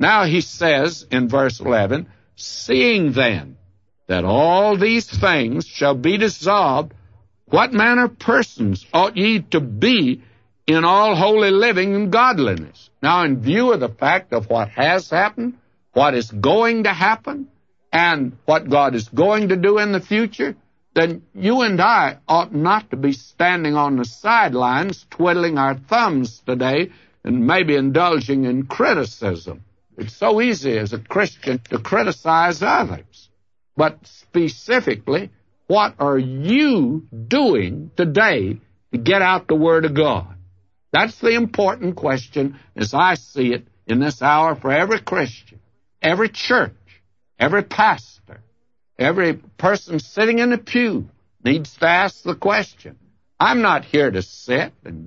Now he says in verse 11, seeing then that all these things shall be dissolved, what manner of persons ought ye to be in all holy living and godliness? Now, in view of the fact of what has happened, what is going to happen, and what God is going to do in the future, then you and I ought not to be standing on the sidelines, twiddling our thumbs today, and maybe indulging in criticism. It's so easy as a Christian to criticize others. But specifically, what are you doing today to get out the Word of God? That's the important question as I see it in this hour for every Christian, every church, every pastor, every person sitting in the pew needs to ask the question. I'm not here to sit in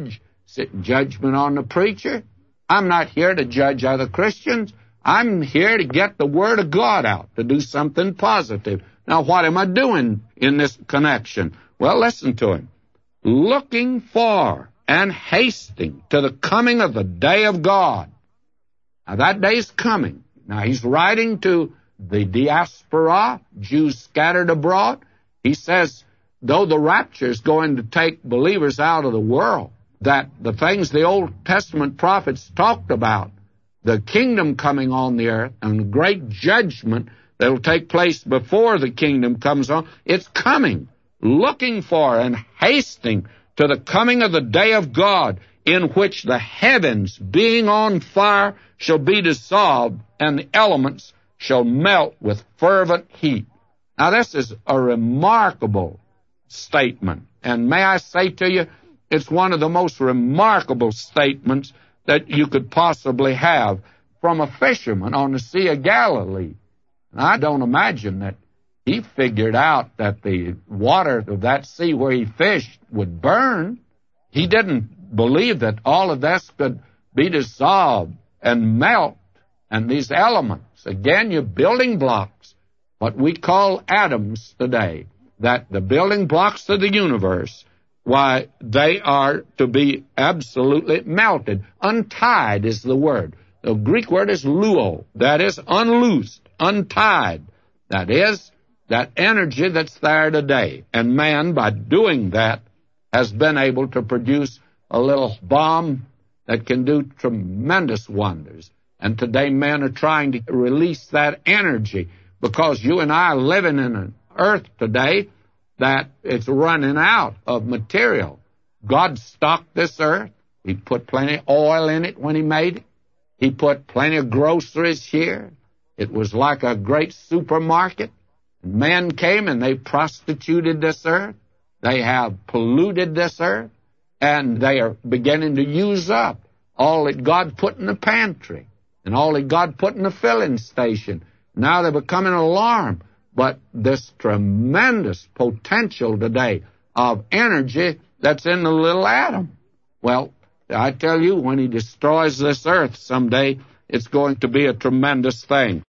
judgment on the preacher. I'm not here to judge other Christians. I'm here to get the Word of God out, to do something positive. Now, what am I doing in this connection? Well, listen to him. Looking for and hasting to the coming of the day of God. Now, that day is coming. Now, he's writing to the diaspora, Jews scattered abroad. He says, though the rapture is going to take believers out of the world, that the things the Old Testament prophets talked about, the kingdom coming on the earth and the great judgment that will take place before the kingdom comes on, it's coming. Looking for and hasting to the coming of the day of God, in which the heavens, being on fire, shall be dissolved, and the elements shall melt with fervent heat. Now, this is a remarkable statement, and may I say to you, it's one of the most remarkable statements that you could possibly have from a fisherman on the Sea of Galilee. And I don't imagine that he figured out that the water of that sea where he fished would burn. He didn't believe that all of this could be dissolved and melt. And these elements, again, your building blocks, what we call atoms today, that the building blocks of the universe, why, they are to be absolutely melted. Untied is the word. The Greek word is luo. That is unloosed, untied. That is that energy that's there today. And man, by doing that, has been able to produce a little bomb that can do tremendous wonders. And today men are trying to release that energy, because you and I are living in an earth today that it's running out of material. God stocked this earth. He put plenty of oil in it when he made it. He put plenty of groceries here. It was like a great supermarket. Men came and they prostituted this earth. They have polluted this earth. And they are beginning to use up all that God put in the pantry and all that God put in the filling station. Now they're becoming alarmed. But this tremendous potential today of energy that's in the little atom. Well, I tell you, when he destroys this earth someday, it's going to be a tremendous thing.